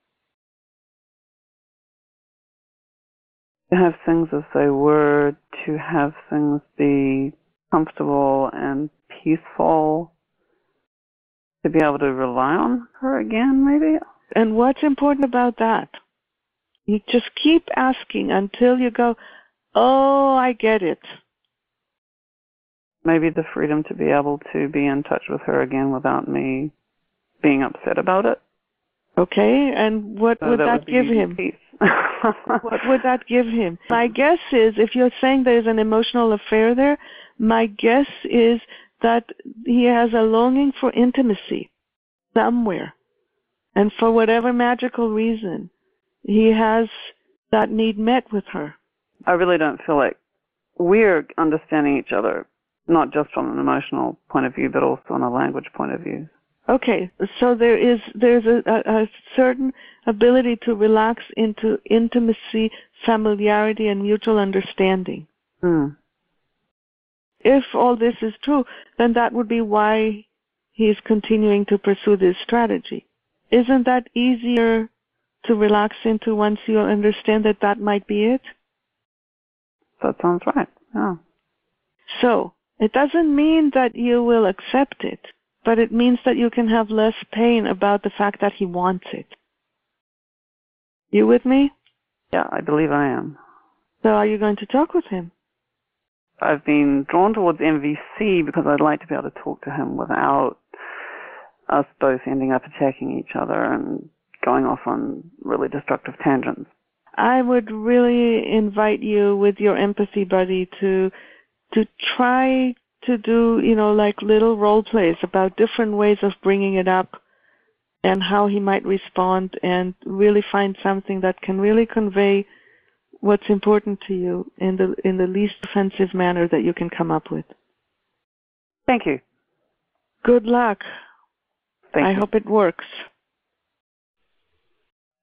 To have things as they were, to have things be comfortable and peaceful, to be able to rely on her again, maybe. And what's important about that? You just keep asking until you go, oh, I get it. Maybe the freedom to be able to be in touch with her again without me being upset about it. Okay, and what so would that, that would give him? Peace. What would that give him? My guess is, if you're saying there's an emotional affair there, my guess is that he has a longing for intimacy somewhere. And for whatever magical reason, he has that need met with her. I really don't feel like we're understanding each other, not just from an emotional point of view, but also on a language point of view. Okay, so there is there's a, a, a certain ability to relax into intimacy, familiarity, and mutual understanding. Mm. If all this is true, then that would be why he's continuing to pursue this strategy. Isn't that easier to relax into once you understand that that might be it? That sounds right, yeah. So, it doesn't mean that you will accept it, but it means that you can have less pain about the fact that he wants it. You with me? Yeah, I believe I am. So are you going to talk with him? I've been drawn towards M V C because I'd like to be able to talk to him without us both ending up attacking each other and going off on really destructive tangents. I would really invite you with your empathy buddy to to try to do, you know, like little role plays about different ways of bringing it up and how he might respond, and really find something that can really convey what's important to you in the in the least offensive manner that you can come up with. Thank you. Good luck. Thank I you. hope it works.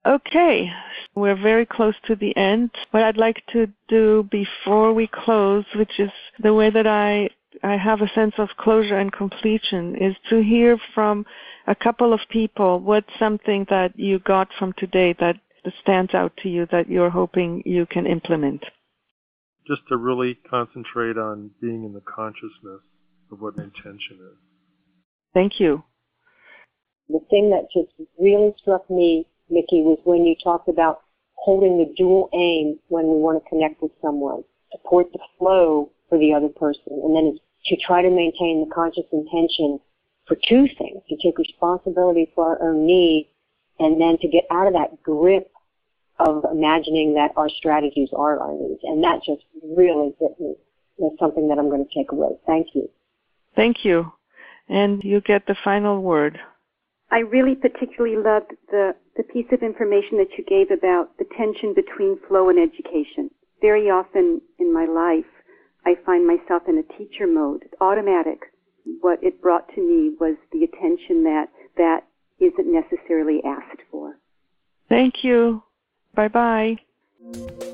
Okay, we're very close to the end. What I'd like to do before we close, which is the way that I I have a sense of closure and completion, is to hear from a couple of people what's something that you got from today that stands out to you that you're hoping you can implement. Just to really concentrate on being in the consciousness of what intention is. Thank you. The thing that just really struck me, Mickey, was when you talked about holding the dual aim when we want to connect with someone, support the flow for the other person, and then to try to maintain the conscious intention for two things, to take responsibility for our own needs, and then to get out of that grip of imagining that our strategies are our needs. And that just really hit me. That's something that I'm going to take away. Thank you. Thank you. And you get the final word. I really particularly loved the, the piece of information that you gave about the tension between flow and education. Very often in my life, I find myself in a teacher mode. It's automatic. What it brought to me was the attention that that isn't necessarily asked for. Thank you. Bye-bye.